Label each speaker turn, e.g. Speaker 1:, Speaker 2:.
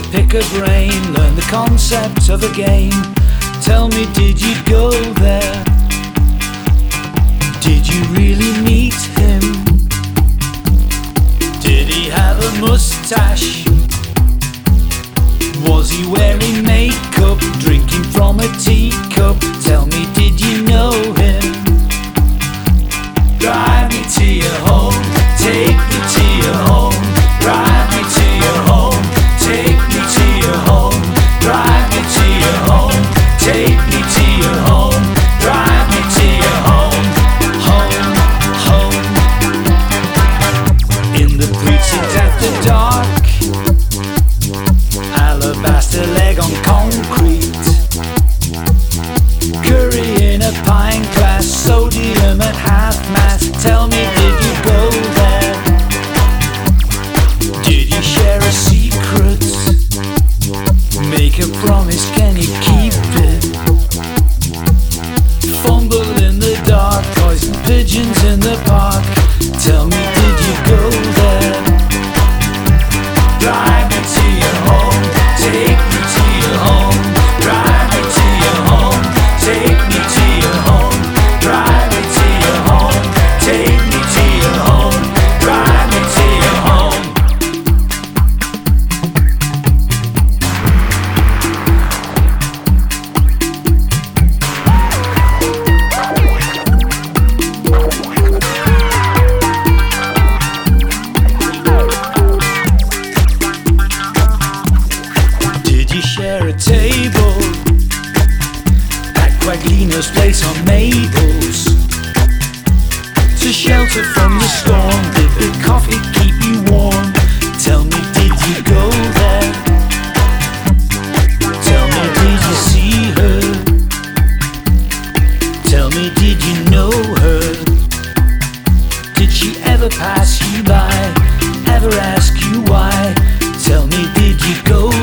Speaker 1: pick a brain, learn the concept of a game. Tell me, did you go there? Did you really meet him? Did he have a mustache? Was he wearing makeup, drinking from a teacup? Tell me, did you know him? Drive me to your home, take me to your home. Drive me to your home, take me to your home. Drive me to your home, take me to your home. Drive me to your home, home, home. In the precinct after dark, alabaster leg on concrete, curry in a pint glass, sodium at half mast. Tell me, did you go there? Did you share a secret? Make a promise, can you keep it? Fumble in the dark, poison pigeons in the park. Tell me, did you go there? Drive me to your home, take me to your home. Drive me to your home, take me to your home. Drive me to your home, take me to your home. Drive me to your home. Did you share a table at Quaglino's place on Mabel's to shelter from the storm? Did the coffee keep you warm? Tell me, did you go there? Tell me, did you see her? Tell me, did you know her? Did she ever pass you by? Ever ask you why? Tell me, did you go